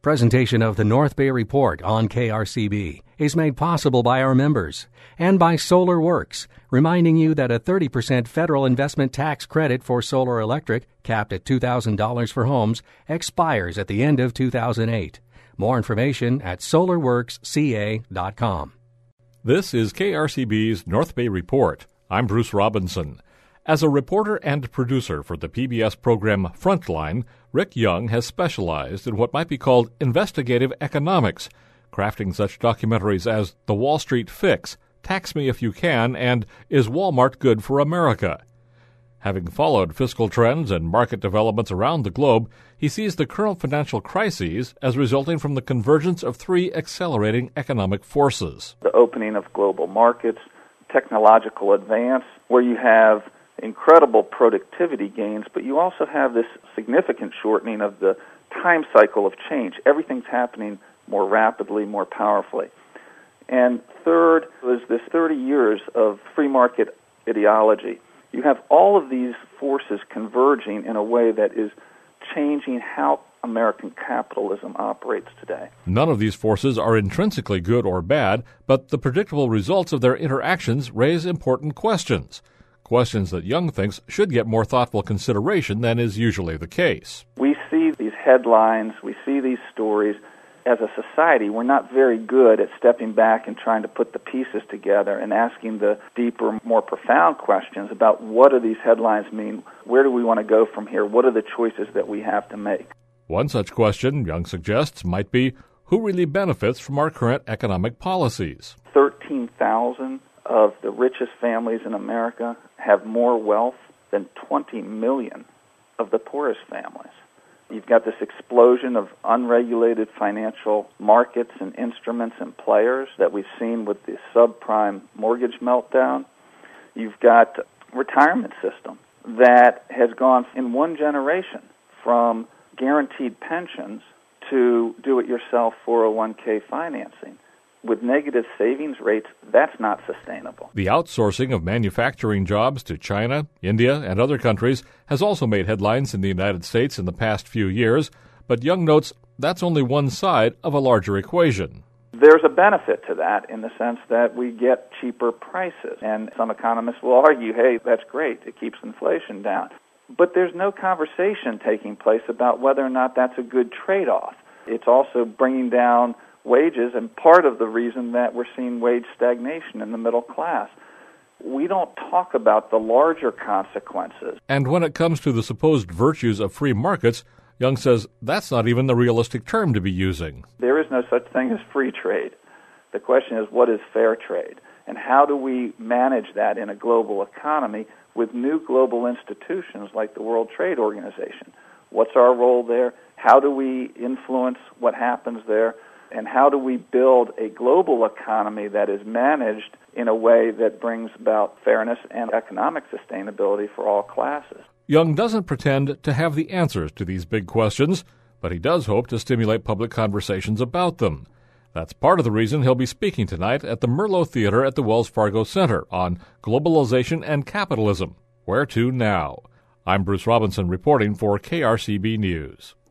Presentation of the North Bay Report on KRCB is made possible by our members and by Solar Works, reminding you that a 30% federal investment tax credit for solar electric, capped at $2,000 for homes, expires at the end of 2008. More information at solarworksca.com. This is KRCB's North Bay Report. I'm Bruce Robinson. As a reporter and producer for the PBS program Frontline, Rick Young has specialized in what might be called investigative economics, crafting such documentaries as The Wall Street Fix, Tax Me If You Can, and Is Walmart Good for America? Having followed fiscal trends and market developments around the globe, he sees the current financial crises as resulting from the convergence of three accelerating economic forces. The opening of global markets, technological advance, where you have incredible productivity gains, but you also have this significant shortening of the time cycle of change. Everything's happening more rapidly, more powerfully. And third was this 30 years of free market ideology. You have all of these forces converging in a way that is changing how American capitalism operates today. None of these forces are intrinsically good or bad, but the predictable results of their interactions raise important questions. Questions that Young thinks should get more thoughtful consideration than is usually the case. We see these headlines, we see these stories. As a society, we're not very good at stepping back and trying to put the pieces together and asking the deeper, more profound questions about what do these headlines mean, where do we want to go from here, what are the choices that we have to make. One such question, Young suggests, might be, who really benefits from our current economic policies? 13,000 of the richest families in America have more wealth than 20 million of the poorest families. You've got this explosion of unregulated financial markets and instruments and players that we've seen with the subprime mortgage meltdown. You've got a retirement system that has gone in one generation from guaranteed pensions to do-it-yourself 401k financing. With negative savings rates, that's not sustainable. The outsourcing of manufacturing jobs to China, India, and other countries has also made headlines in the United States in the past few years, but Young notes that's only one side of a larger equation. There's a benefit to that in the sense that we get cheaper prices, and some economists will argue, hey, that's great, it keeps inflation down. But there's no conversation taking place about whether or not that's a good trade-off. It's also bringing down wages, and part of the reason that we're seeing wage stagnation in the middle class. We don't talk about the larger consequences. And when it comes to the supposed virtues of free markets, Young says that's not even the realistic term to be using. There is no such thing as free trade. The question is, what is fair trade? And how do we manage that in a global economy with new global institutions like the World Trade Organization? What's our role there? How do we influence what happens there? And how do we build a global economy that is managed in a way that brings about fairness and economic sustainability for all classes? Young doesn't pretend to have the answers to these big questions, but he does hope to stimulate public conversations about them. That's part of the reason he'll be speaking tonight at the Merlot Theater at the Wells Fargo Center on globalization and capitalism. Where to now? I'm Bruce Robinson reporting for KRCB News.